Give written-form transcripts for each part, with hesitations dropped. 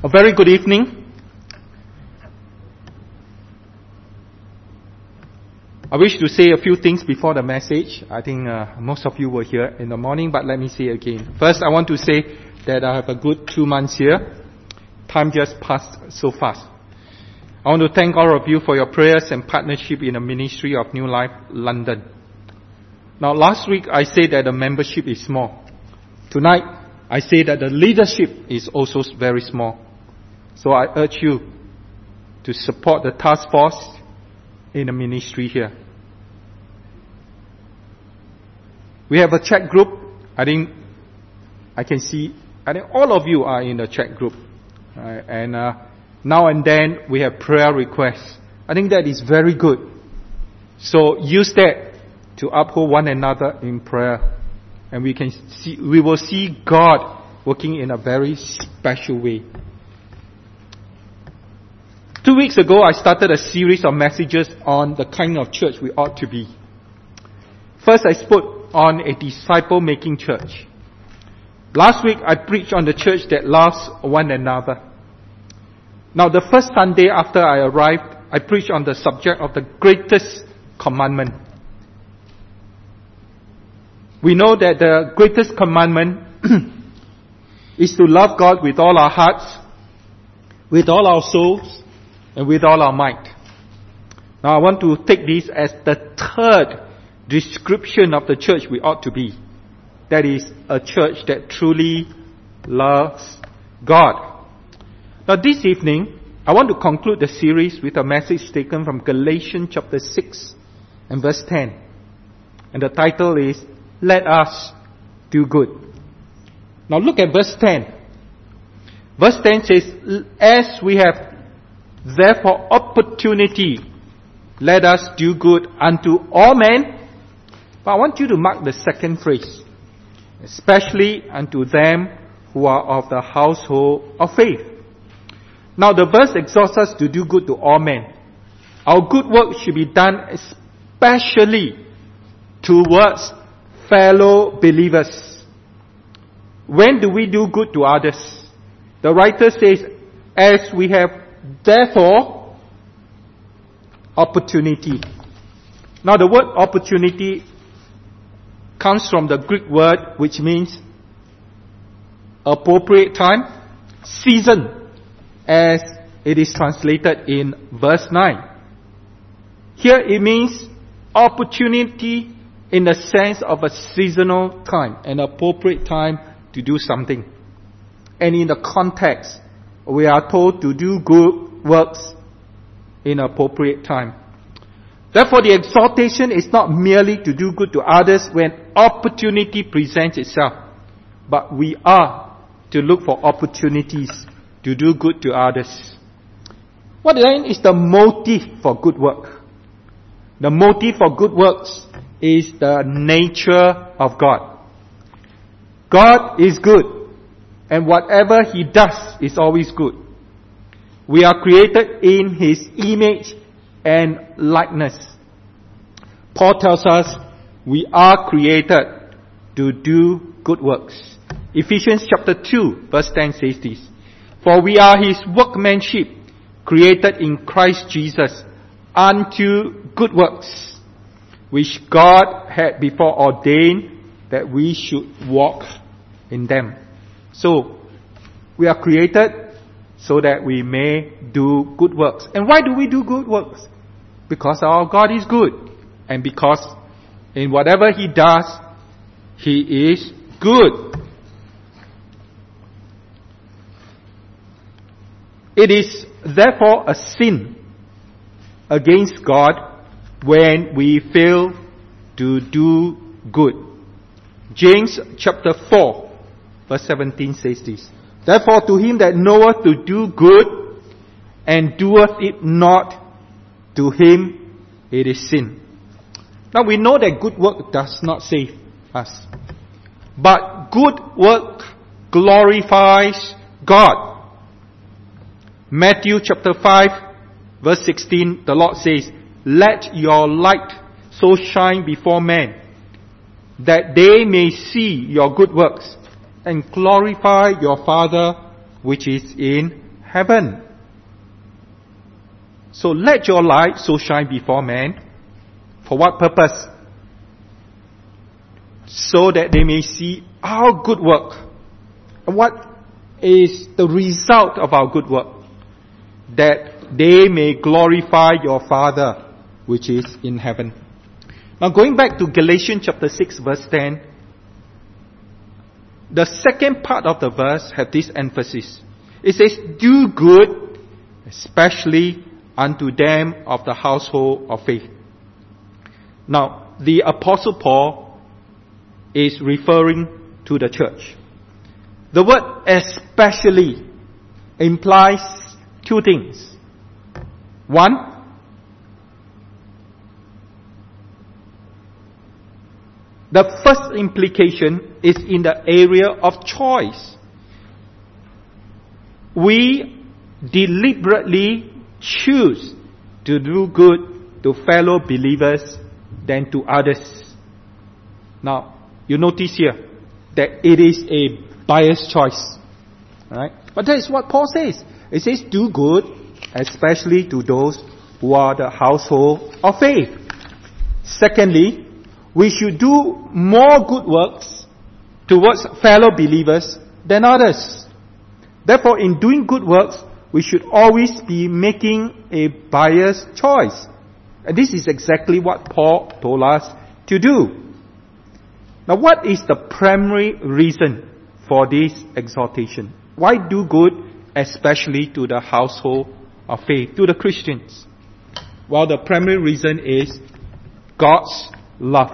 A very good evening. I wish to say a few things before the message. I think most of you were here in the morning, but let me say again. First, I want to say that I have a good 2 months here. Time just passed so fast. I want to thank all of you for your prayers and partnership in the ministry of New Life London. Now, last week I said that the membership is small. Tonight, I say that the leadership is also very small. So I urge you to support the task force in the ministry here. We have a chat group. I think all of you are in the chat group. And now and then we have prayer requests. I think that is very good. So use that to uphold one another in prayer. And we will see God working in a very special way. 2 weeks ago, I started a series of messages on the kind of church we ought to be. First, I spoke on a disciple-making church. Last week, I preached on the church that loves one another. Now, the first Sunday after I arrived, I preached on the subject of the greatest commandment. We know that the greatest commandment is to love God with all our hearts, with all our souls, and with all our might. Now I want to take this as the third description of the church we ought to be. That is, a church that truly loves God. Now this evening, I want to conclude the series with a message taken from Galatians chapter 6 and verse 10. And the title is, Let Us Do Good. Now look at verse 10. Verse 10 says, As we have therefore opportunity, let us do good unto all men. But I want you to mark the second phrase. Especially unto them who are of the household of faith. Now the verse exhorts us to do good to all men. Our good work should be done especially towards fellow believers. When do we do good to others? The writer says, as we have therefore opportunity. Now the word opportunity comes from the Greek word which means appropriate time, season, as it is translated in verse 9. Here it means opportunity in the sense of a seasonal time, an appropriate time to do something. And in the context, we are told to do good works in appropriate time. Therefore, the exhortation is not merely to do good to others when opportunity presents itself, but we are to look for opportunities to do good to others. What then is the motive for good work? The motive for good works is the nature of God. God is good, and whatever He does is always good. We are created in His image and likeness. Paul tells us we are created to do good works. Ephesians chapter 2 verse 10 says this. For we are His workmanship, created in Christ Jesus, unto good works, which God had before ordained that we should walk in them. So, we are created so that we may do good works. And why do we do good works? Because our God is good. And because in whatever He does, He is good. It is therefore a sin against God when we fail to do good. James chapter 4 verse 17 says this. Therefore to him that knoweth to do good and doeth it not, to him it is sin. Now we know that good work does not save us. But good work glorifies God. Matthew chapter 5 verse 16, the Lord says, Let your light so shine before men, that they may see your good works and glorify your Father which is in heaven. So let your light so shine before men. For what purpose? So that they may see our good work. And what is the result of our good work? That they may glorify your Father which is in heaven. Now going back to Galatians chapter 6 verse 10, the second part of the verse has this emphasis. It says, do good, especially unto them of the household of faith. Now, the Apostle Paul is referring to the church. The word especially implies two things. One, the first implication is in the area of choice. We deliberately choose to do good to fellow believers than to others. Now, you notice here that it is a biased choice. Alright? But that is what Paul says. It says, do good, especially to those who are the household of faith. Secondly, we should do more good works towards fellow believers than others. Therefore, in doing good works, we should always be making a biased choice. And this is exactly what Paul told us to do. Now, what is the primary reason for this exhortation? Why do good, especially to the household of faith, to the Christians? Well, the primary reason is God's love.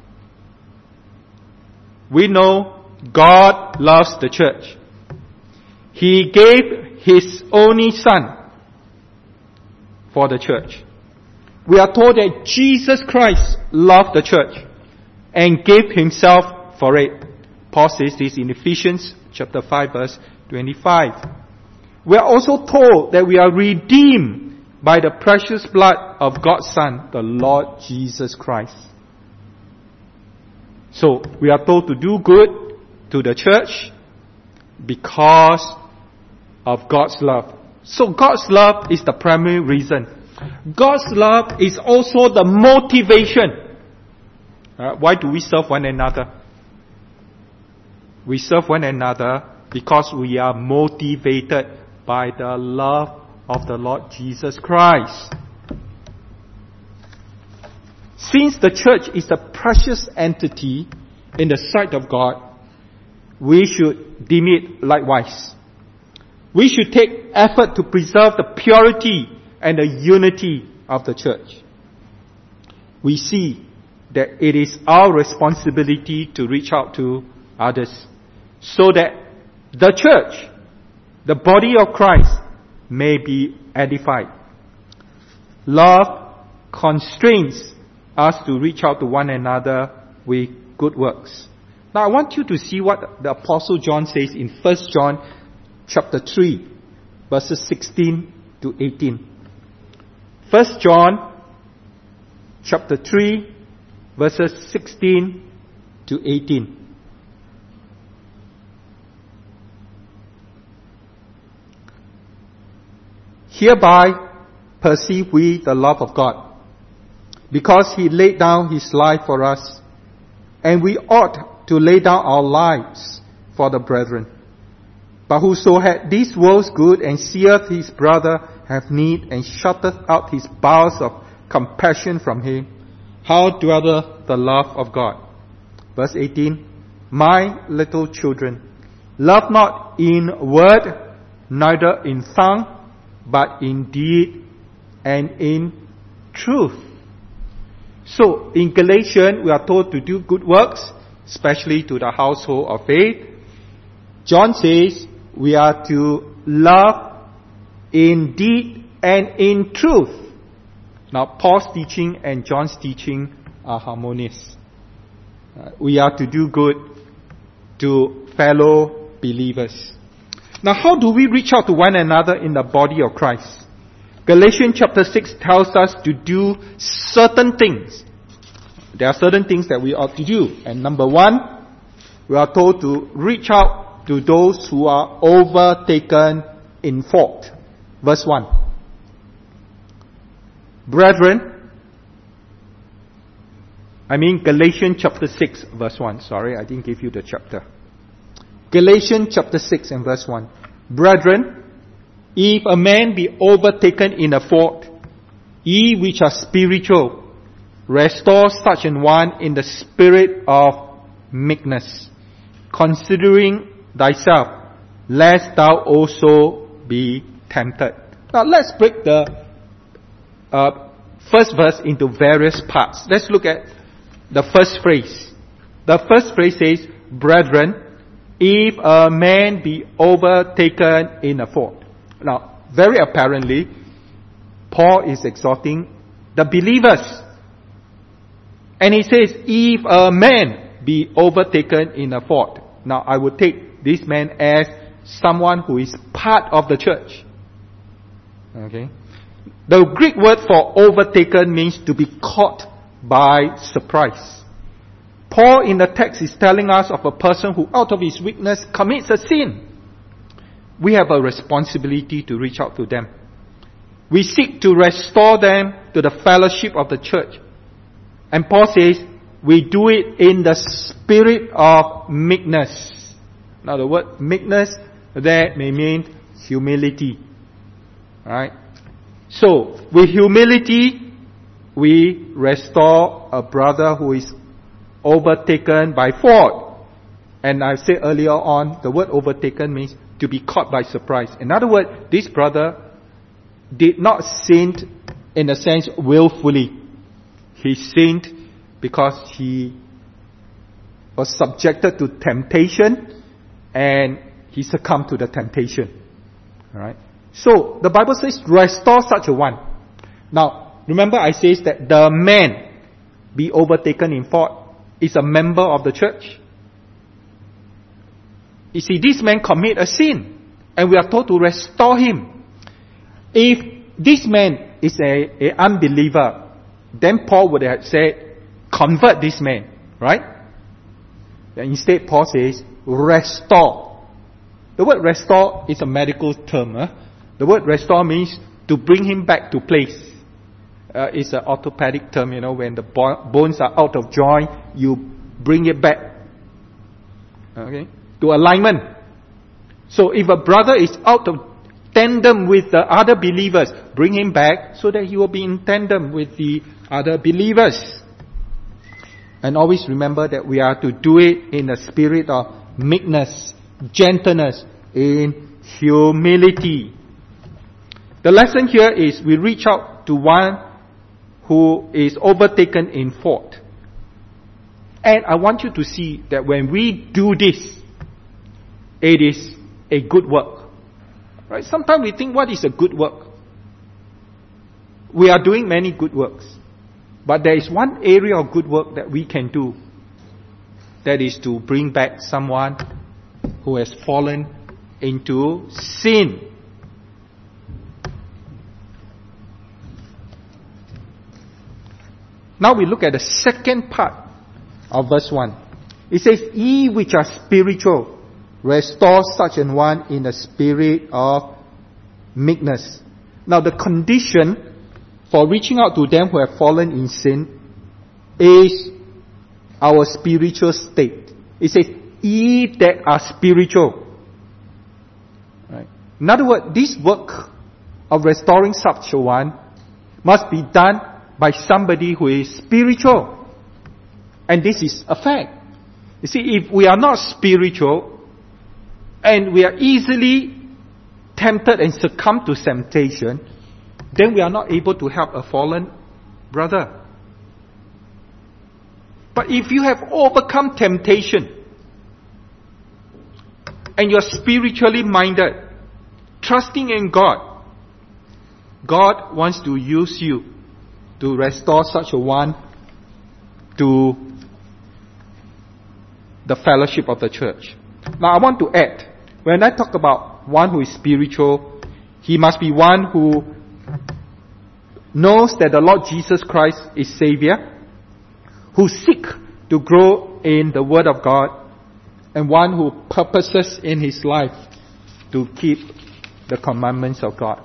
We know God loves the church. He gave His only Son for the church. We are told that Jesus Christ loved the church and gave Himself for it. Paul says this in Ephesians chapter 5 verse 25. We are also told that we are redeemed by the precious blood of God's Son, the Lord Jesus Christ. So, we are told to do good to the church because of God's love. So, God's love is the primary reason. God's love is also the motivation. Why do we serve one another? We serve one another because we are motivated by the love of the Lord Jesus Christ. Since the church is a precious entity in the sight of God, we should deem it likewise. We should take effort to preserve the purity and the unity of the church. We see that it is our responsibility to reach out to others so that the church, the body of Christ, may be edified. Love constrains us to reach out to one another with good works. Now I want you to see what the Apostle John says in 1 John chapter 3, verses 16 to 18. 1 John chapter 3, verses 16 to 18. Hereby perceive we the love of God, because He laid down His life for us, and we ought to lay down our lives for the brethren. But whoso had this world's good and seeth his brother have need and shutteth out his bowels of compassion from him, how dwelleth the love of God? Verse 18, my little children, love not in word, neither in tongue, but in deed and in truth. So, in Galatians, we are told to do good works, especially to the household of faith. John says we are to love in deed and in truth. Now, Paul's teaching and John's teaching are harmonious. We are to do good to fellow believers. Now, how do we reach out to one another in the body of Christ? Galatians chapter 6 tells us to do certain things. There are certain things that we ought to do. And number one, we are told to reach out to those who are overtaken in fault. Verse 1. Brethren, Galatians chapter 6 verse 1. Sorry, I didn't give you the chapter. Galatians chapter 6 and verse 1. Brethren, if a man be overtaken in a fault, ye which are spiritual, restore such an one in the spirit of meekness, considering thyself, lest thou also be tempted. Now let's break the first verse into various parts. Let's look at the first phrase. The first phrase says, brethren, if a man be overtaken in a fault. Now, very apparently, Paul is exhorting the believers. And he says, if a man be overtaken in a fault. Now, I would take this man as someone who is part of the church. Okay? The Greek word for overtaken means to be caught by surprise. Paul in the text is telling us of a person who out of his weakness commits a sin. We have a responsibility to reach out to them. We seek to restore them to the fellowship of the church. And Paul says, we do it in the spirit of meekness. Now the word meekness there may mean humility. Right? So, with humility, we restore a brother who is overtaken by fault. And I said earlier on, the word overtaken means to be caught by surprise. In other words, this brother did not sin in a sense willfully. He sinned because he was subjected to temptation and he succumbed to the temptation. Alright? So, the Bible says, restore such a one. Now, remember I says that the man be overtaken in fault is a member of the church. You see, this man commit a sin, and we are told to restore him. If this man is a unbeliever, then Paul would have said, convert this man, right? And instead, Paul says, restore. The word restore is a medical term. The word restore means to bring him back to place. It's an orthopedic term, when the bones are out of joint, you bring it back. Okay? To alignment. So if a brother is out of tandem with the other believers, bring him back so that he will be in tandem with the other believers. And always remember that we are to do it in a spirit of meekness, gentleness, in humility. The lesson here is we reach out to one who is overtaken in fault. And I want you to see that when we do this, it is a good work. Right? Sometimes we think, what is a good work? We are doing many good works. But there is one area of good work that we can do. That is to bring back someone who has fallen into sin. Now we look at the second part of verse 1. It says, ye which are spiritual, restore such an one in a spirit of meekness. Now the condition for reaching out to them who have fallen in sin is our spiritual state. It says, ye that are spiritual. Right? In other words, this work of restoring such a one must be done by somebody who is spiritual. And this is a fact. You see, if we are not spiritual, and we are easily tempted and succumb to temptation, then we are not able to help a fallen brother. But if you have overcome temptation, and you are spiritually minded, trusting in God, God wants to use you to restore such a one to the fellowship of the church. Now I want to add, when I talk about one who is spiritual, he must be one who knows that the Lord Jesus Christ is Savior, who seek to grow in the Word of God, and one who purposes in his life to keep the commandments of God.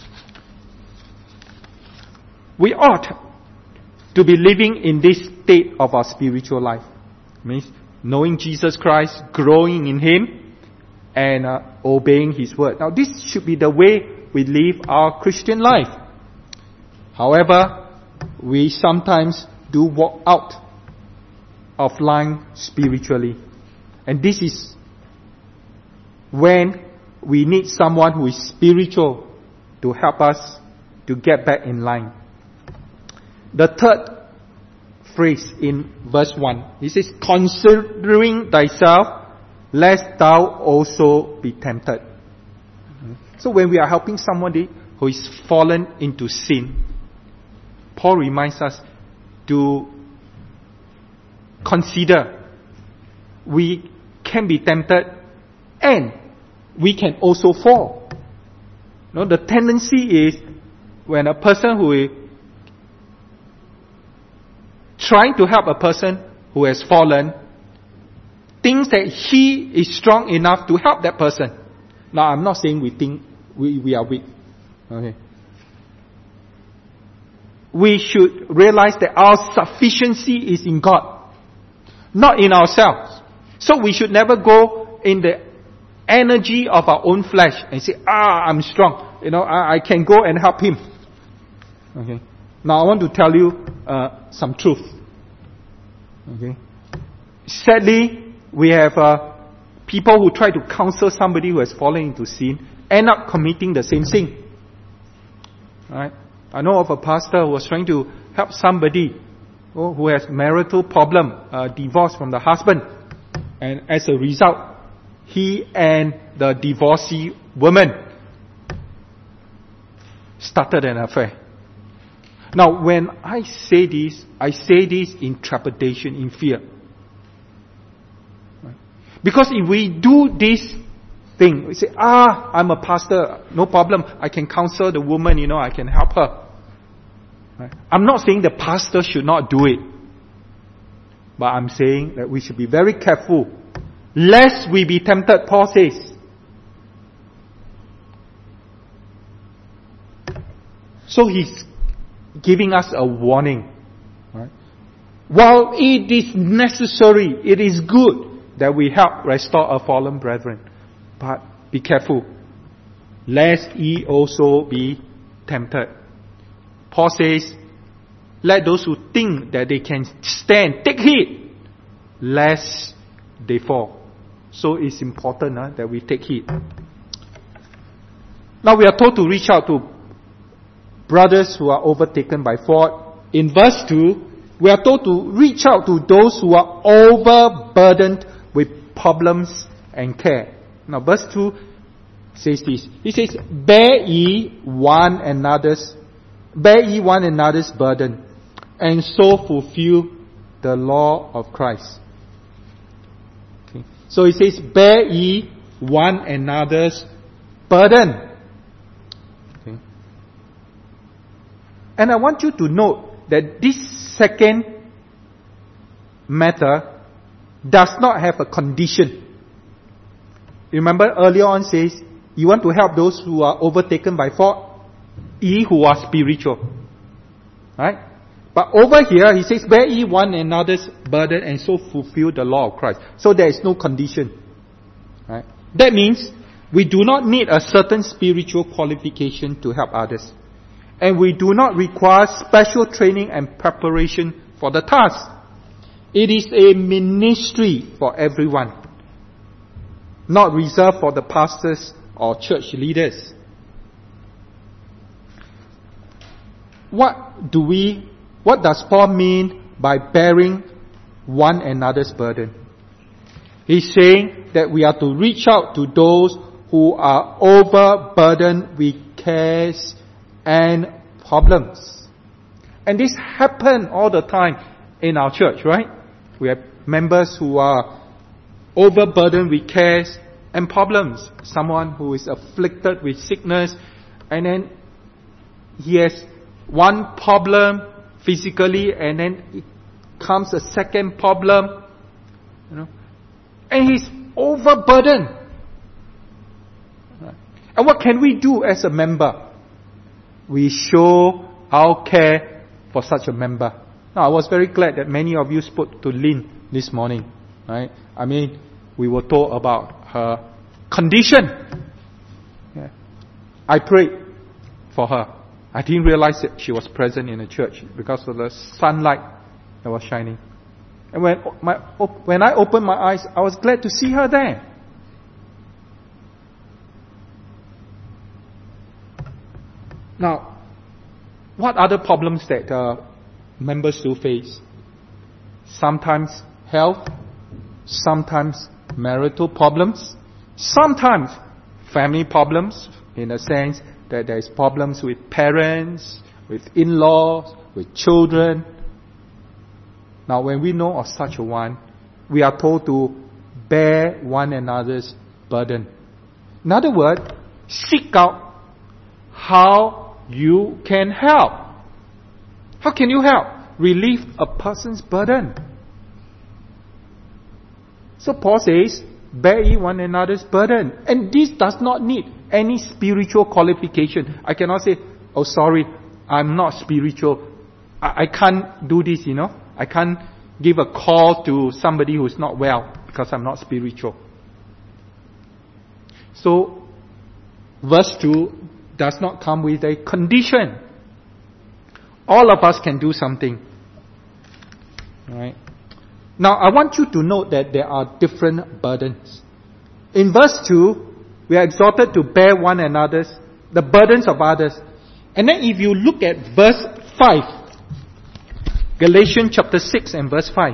We ought to be living in this state of our spiritual life. Means knowing Jesus Christ, growing in Him, and obeying His word. Now this should be the way we live our Christian life. However, we sometimes do walk out of line spiritually. And this is when we need someone who is spiritual to help us to get back in line. The third phrase in verse 1, it says, considering thyself, lest thou also be tempted. So when we are helping somebody who is fallen into sin, Paul reminds us to consider we can be tempted and we can also fall. The tendency is when a person who is trying to help a person who has fallen thinks that he is strong enough to help that person. Now I'm not saying we think we are weak. Okay. We should realize that our sufficiency is in God, not in ourselves. So we should never go in the energy of our own flesh and say, I'm strong. I can go and help him. Okay. Now I want to tell you some truth. Okay. Sadly, we have people who try to counsel somebody who has fallen into sin, end up committing the same sin. Right? I know of a pastor who was trying to help somebody who has marital problem, divorce from the husband. And as a result, he and the divorcee woman started an affair. Now, when I say this in trepidation, in fear. Because if we do this thing, we say, I'm a pastor, no problem, I can counsel the woman, I can help her. Right? I'm not saying the pastor should not do it. But I'm saying that we should be very careful, lest we be tempted, Paul says. So he's giving us a warning. Right? While it is necessary, it is good that we help restore our fallen brethren. But be careful, lest ye also be tempted. Paul says, let those who think that they can stand, take heed, lest they fall. So it's important that we take heed. Now we are told to reach out to brothers who are overtaken by fault. In verse 2, we are told to reach out to those who are overburdened with problems and care. Now verse 2 says this. It says, bear ye one another's burden, and so fulfill the law of Christ. Okay. So it says, bear ye one another's burden. Okay. And I want you to note that this second matter does not have a condition. Remember earlier on says, you want to help those who are overtaken by fault, ye who are spiritual. Right? But over here, he says, bear ye one another's burden and so fulfill the law of Christ. So there is no condition. Right? That means we do not need a certain spiritual qualification to help others. And we do not require special training and preparation for the task. It is a ministry for everyone, not reserved for the pastors or church leaders. What does Paul mean by bearing one another's burden? He's saying that we are to reach out to those who are overburdened with cares and problems. And this happens all the time in our church, right? We have members who are overburdened with cares and problems. Someone who is afflicted with sickness, and then he has one problem physically, and then it comes a second problem, and he's overburdened. And what can we do as a member? We show our care for such a member. Now, I was very glad that many of you spoke to Lynn this morning. Right? I mean, we were told about her condition. Yeah. I prayed for her. I didn't realize that she was present in the church because of the sunlight that was shining. And when I opened my eyes, I was glad to see her there. Now, what other problems that members do face? Sometimes health, sometimes marital problems, sometimes family problems, in a sense that there is problems with parents, with in-laws, with children. Now, when we know of such a one, we are told to bear one another's burden. In other words, seek out how you can help. How can you help relieve a person's burden? So Paul says, bear ye one another's burden. And this does not need any spiritual qualification. I cannot say, oh sorry, I'm not spiritual. I can't do this, I can't give a call to somebody who's not well because I'm not spiritual. So, verse 2 does not come with a condition. All of us can do something. Right? Now, I want you to note that there are different burdens. In verse 2, we are exhorted to bear one another's, the burdens of others. And then if you look at verse 5, Galatians chapter 6 and verse 5.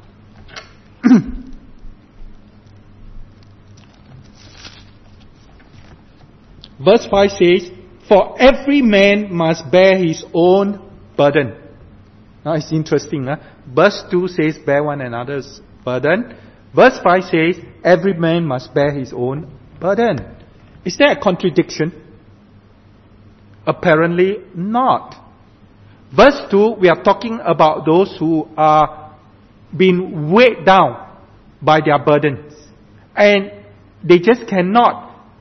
Verse 5 says, for every man must bear his own burden. Now it's interesting. Verse 2 says, bear one another's burden. Verse 5 says, every man must bear his own burden. Is there a contradiction? Apparently not. Verse 2, we are talking about those who are being weighed down by their burdens. And they just cannot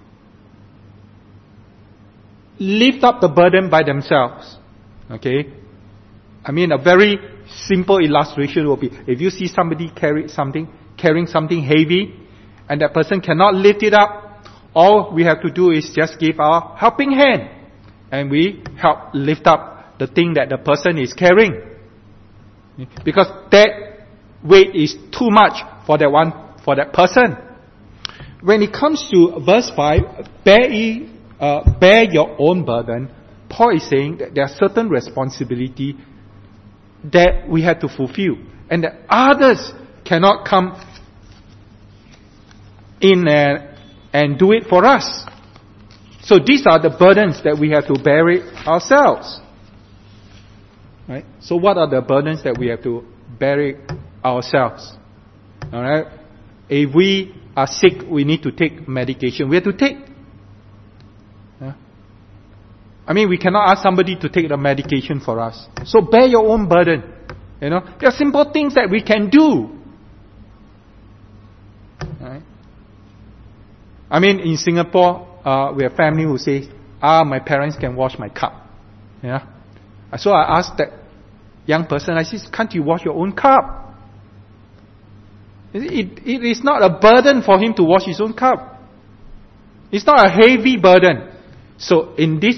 lift up the burden by themselves. Okay? I mean, a very simple illustration will be, if you see somebody carrying something heavy, and that person cannot lift it up, all we have to do is just give our helping hand, and we help lift up the thing that the person is carrying. Because that weight is too much for that person. When it comes to verse 5, bear your own burden, Paul is saying that there are certain responsibility that we have to fulfill, and that others cannot come in and do it for us. So these are the burdens that we have to bear it ourselves. Right? So what are the burdens that we have to bear it ourselves? Alright? If we are sick, we need to take medication. We have to take. I mean, we cannot ask somebody to take the medication for us. So bear your own burden. There are simple things that we can do. Right? I mean, in Singapore, we have family who says, my parents can wash my cup. Yeah. So I asked that young person, I said, can't you wash your own cup? It is not a burden for him to wash his own cup. It's not a heavy burden. So in this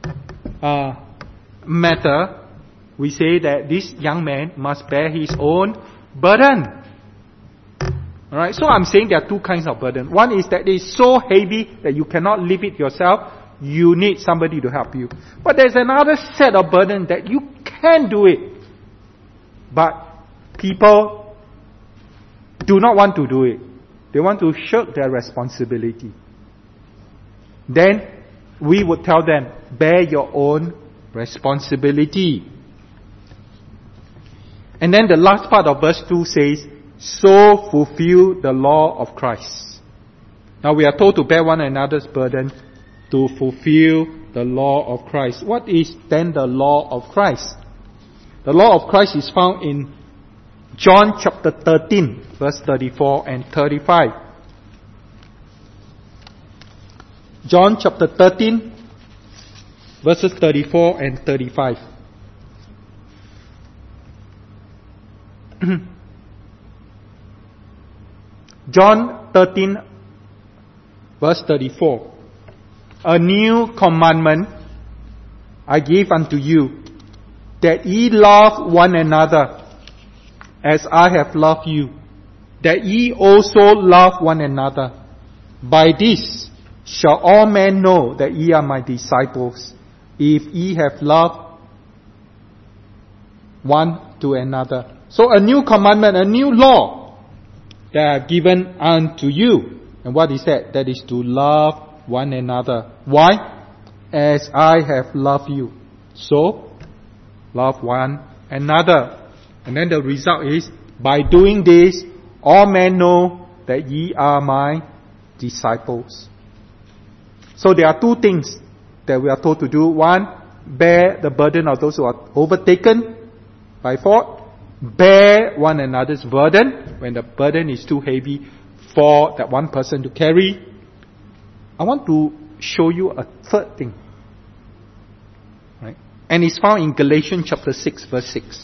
matter, we say that this young man must bear his own burden. Alright, so I'm saying there are two kinds of burden. One is that it is so heavy that you cannot lift it yourself. You need somebody to help you. But there's another set of burden that you can do it. But people do not want to do it. They want to shirk their responsibility. Then we would tell them, bear your own responsibility. And then the last part of verse 2 says, so fulfill the law of Christ. Now we are told to bear one another's burden to fulfill the law of Christ. What is then the law of Christ? The law of Christ is found in John chapter 13, verse 34 and 35. John chapter 13, verses 34 and 35. John 13, verse 34. A new commandment I give unto you, that ye love one another as I have loved you, that ye also love one another. By this shall all men know that ye are my disciples, if ye have love one to another. So a new commandment, a new law that I have given unto you. And what is that? That is to love one another. Why? As I have loved you. So, love one another. And then the result is, by doing this, all men know that ye are my disciples. So there are two things that we are told to do. One, bear the burden of those who are overtaken by fault. Bear one another's burden when the burden is too heavy for that one person to carry. I want to show you a third thing. Right? And it's found in Galatians chapter 6, verse 6.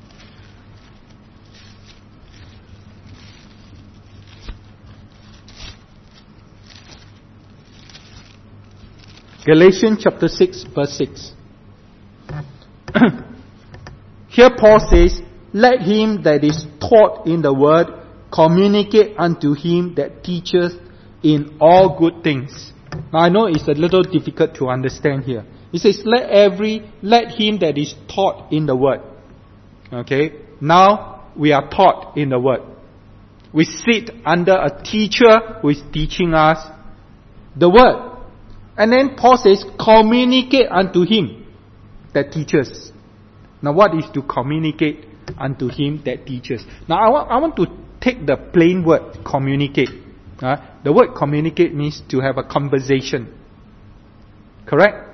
Galatians chapter 6, verse 6. Here Paul says, let him that is taught in the word communicate unto him that teacheth in all good things. Now I know it's a little difficult to understand here. He says, let him that is taught in the word. Okay? Now we are taught in the word. We sit under a teacher who is teaching us the word. And then Paul says, communicate unto him that teaches. Now what is to communicate unto him that teaches? Now I want to take the plain word, communicate. The word communicate means to have a conversation. Correct?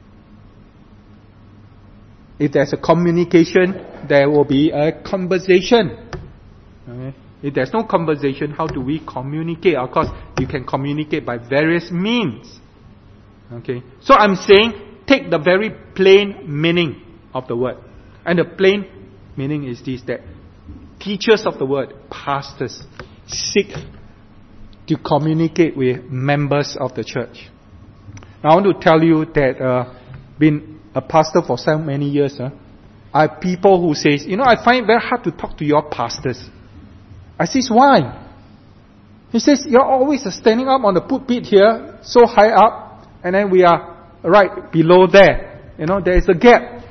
If there's a communication, there will be a conversation. Okay? If there's no conversation, how do we communicate? Of course, you can communicate by various means. Okay, so I'm saying, take the very plain meaning of the word. And the plain meaning is this, that teachers of the word, pastors, seek to communicate with members of the church. Now I want to tell you that been a pastor for so many years, I have people who says, I find it very hard to talk to your pastors. I says, why? He says, you're always standing up on the pulpit here, so high up, and then we are right below there. There is a gap.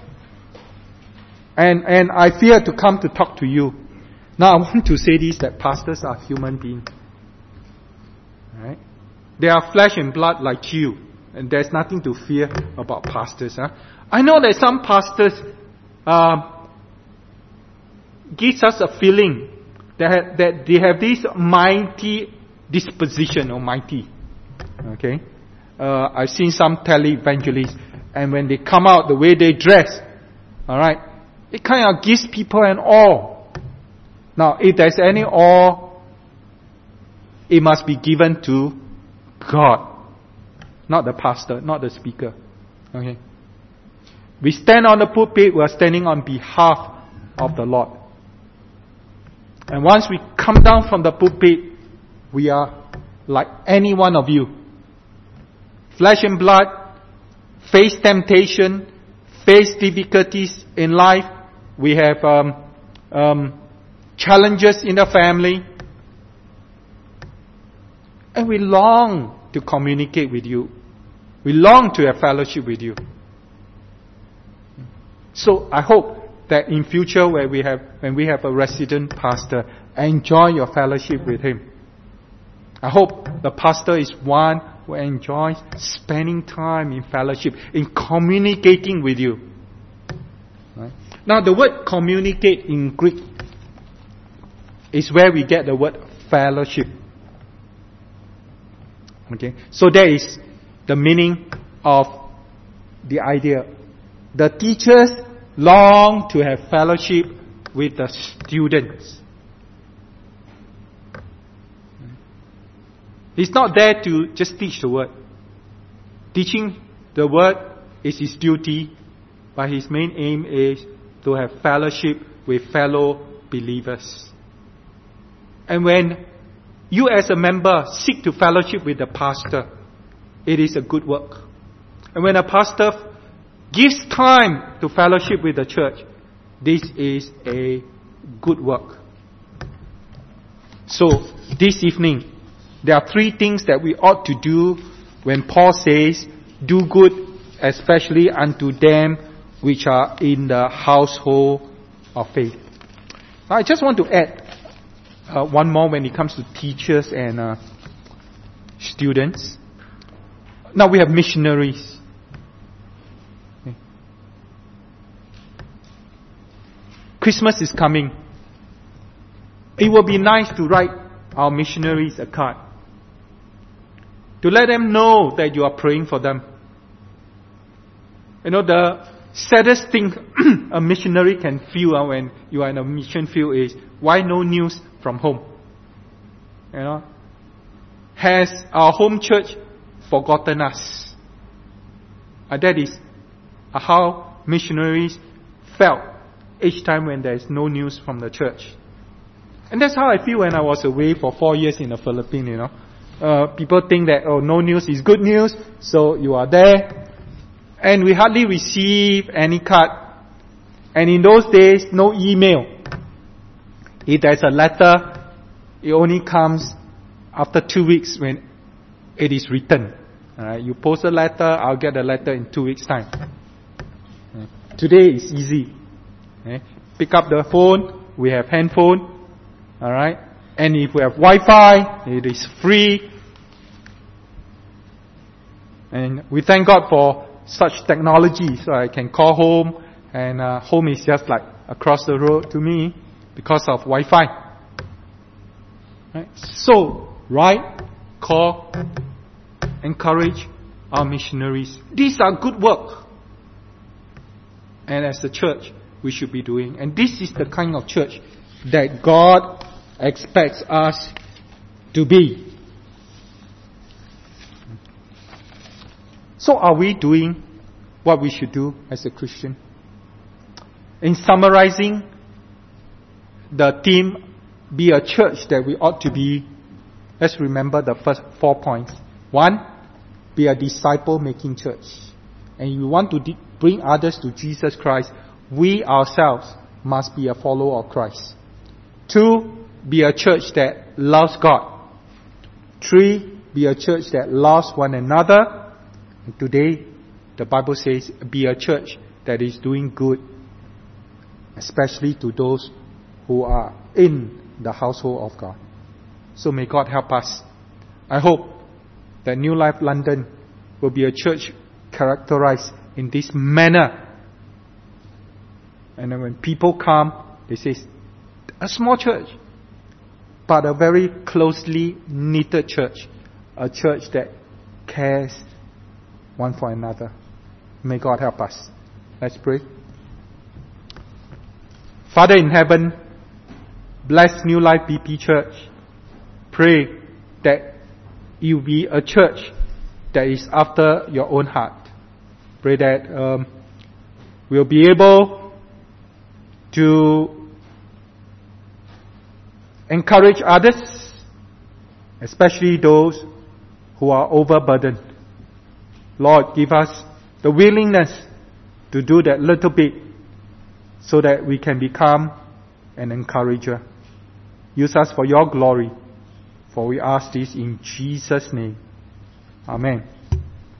And I fear to come to talk to you. Now I want to say this, that pastors are human beings. Right? They are flesh and blood like you. And there's nothing to fear about pastors. I know that some pastors gives us a feeling that they have this mighty disposition, or mighty. Okay? I've seen some televangelists, and when they come out, the way they dress, alright, it kind of gives people an awe. Now, if there's any awe, it must be given to God, not the pastor, not the speaker. Okay? We stand on the pulpit, we are standing on behalf of the Lord. And once we come down from the pulpit, we are like any one of you. Flesh and blood, face temptation, face difficulties in life. We have challenges in the family. And we long to communicate with you. We long to have fellowship with you. So I hope that in future when we have a resident pastor, enjoy your fellowship with him. I hope the pastor is one who enjoys spending time in fellowship, in communicating with you. Right? Now the word communicate in Greek is where we get the word fellowship. Okay, so that is the meaning of the idea. The teachers long to have fellowship with the students. He's not there to just teach the word. Teaching the word is his duty, but his main aim is to have fellowship with fellow believers. And when you as a member seek to fellowship with the pastor, it is a good work. And when a pastor gives time to fellowship with the church, this is a good work. So, this evening, there are 3 things that we ought to do when Paul says, do good, especially unto them which are in the household of faith. Now, I just want to add one more when it comes to teachers and students. Now we have missionaries. Okay. Christmas is coming. It will be nice to write our missionaries a card, to let them know that you are praying for them. You know, the saddest thing a missionary can feel when you are in a mission field is, why no news from home? You know, has our home church forgotten us? That is how missionaries felt each time when there is no news from the church. And that's how I feel when I was away for 4 years in the Philippines, you know. People think that, no news is good news, so you are there. And we hardly receive any card. And in those days, no email. If there's a letter, it only comes after 2 weeks when it is written. Alright, you post a letter, I'll get the letter in 2 weeks' time. Today is easy. Pick up the phone, we have handphone. Alright, and if we have Wi-Fi, it is free. And we thank God for such technology, so I can call home, and home is just like across the road to me because of Wi-Fi. Right? So, write, call, encourage our missionaries. These are good work. And as a church, we should be doing. And this is the kind of church that God expects us to be. So are we doing what we should do as a Christian? In summarizing the theme, be a church that we ought to be, let's remember the first 4 points. 1, be a disciple-making church. And if we want to bring others to Jesus Christ, we ourselves must be a follower of Christ. 2, be a church that loves God. 3, be a church that loves one another. And today, the Bible says, be a church that is doing good, especially to those who are in the household of God. So may God help us. I hope that New Life London will be a church characterized in this manner. And then when people come, they say, a small church, but a very closely knitted church. A church that cares one for another. May God help us. Let's pray. Father in heaven, bless New Life BP Church. Pray that you be a church that is after your own heart. Pray that we'll be able to encourage others, especially those who are overburdened. Lord, give us the willingness to do that little bit so that we can become an encourager. Use us for your glory, for we ask this in Jesus' name. Amen.